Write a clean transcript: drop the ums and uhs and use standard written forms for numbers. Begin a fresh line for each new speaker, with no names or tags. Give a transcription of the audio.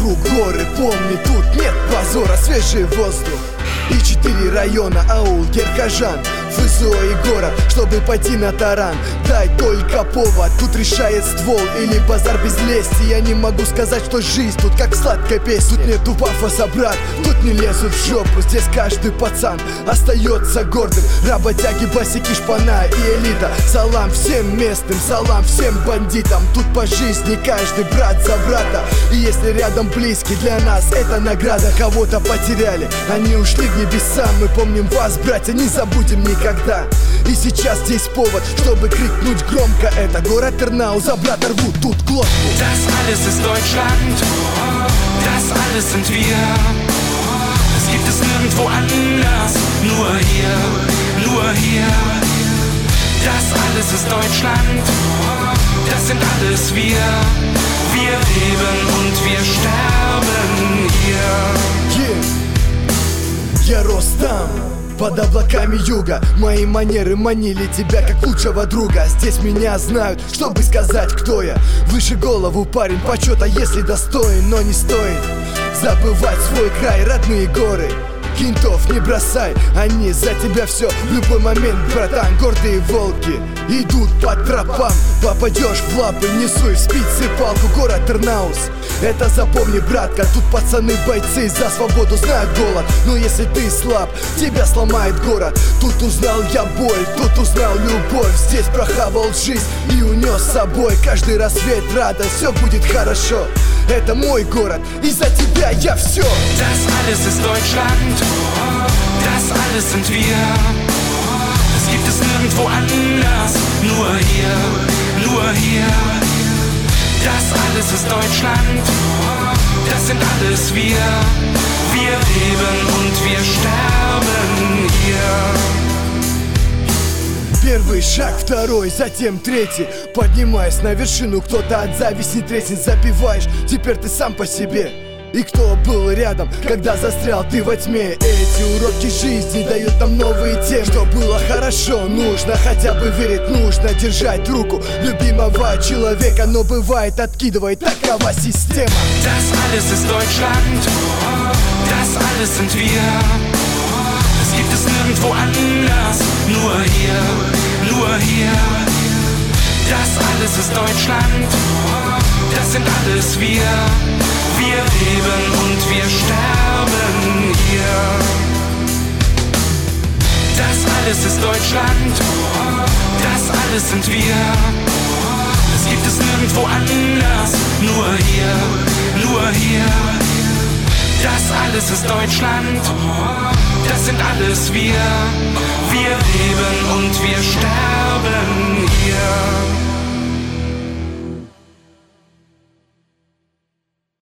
вокруг горы. Помни, тут нет позора, свежий воздух. И 4 района, аул, Геркожан, ФСО и город, чтобы пойти на таран. Дай только повод, тут решает ствол или базар без лести. Я не могу сказать, что жизнь тут как сладкая песня. Тут нету пафоса, брат, тут не лезут в жопу. Здесь каждый пацан остается гордым. Работяги, басики, шпана и элита. Салам всем местным, салам всем бандитам. Тут по жизни каждый брат за брата. И если рядом близкий, для нас это награда. Кого-то потеряли, они ушли в небеса. Мы помним вас, братья, не забудем никогда. И сейчас здесь повод, чтобы крикнуть громко. Это город Тырнау, за брата рвут тут глотку.
Das alles ist Deutschland, das alles sind wir. Das gibt es nirgendwo anders, nur hier, nur hier. Das alles ist Deutschland, das sind alles wir. Wir leben und wir sterben hier.
Я рос там, под облаками юга. Мои манеры манили тебя как лучшего друга. Здесь меня знают, чтобы сказать, кто я. Выше голову, парень, почета, если достоин. Но не стоит забывать свой край, родные горы. Кентов не бросай, они за тебя все в любой момент, братан. Гордые волки идут по тропам. Попадешь в лапы, не суй в спицы палку. Город Тырнаус, это запомни, братка. Тут пацаны бойцы за свободу знают голод. Но если ты слаб, тебя сломает город. Тут узнал я боль, тут узнал любовь. Здесь прохавал жизнь и унес с собой каждый рассвет радость. Все будет хорошо, это мой город, и за тебя я все.
Das alles ist Deutschland, das alles sind wir. Das gibt es nirgendwo anders, nur hier, nur hier. Das alles ist Deutschland, das sind alles wir. Wir leben und wir sterben hier.
Первый шаг, второй, затем третий. Поднимаясь на вершину, кто-то от зависти треснет. Запиваешь, теперь ты сам по себе. И кто был рядом, когда застрял ты во тьме? Эти уроки жизни дают нам новые темы. Что было хорошо, нужно хотя бы верить. Нужно держать руку любимого человека. Но бывает откидывает, такова система.
Das alles ist Deutschland, das alles sind wir. Das gibt es nirgendwo anders, nur hier, nur hier. Das alles ist Deutschland, das sind alles wir. Wir leben und wir sterben hier. Das alles ist Deutschland, das alles sind wir. Das gibt es nirgendwo anders, nur hier, nur hier. Das alles ist Deutschland, das sind alles wir. Wir leben und wir sterben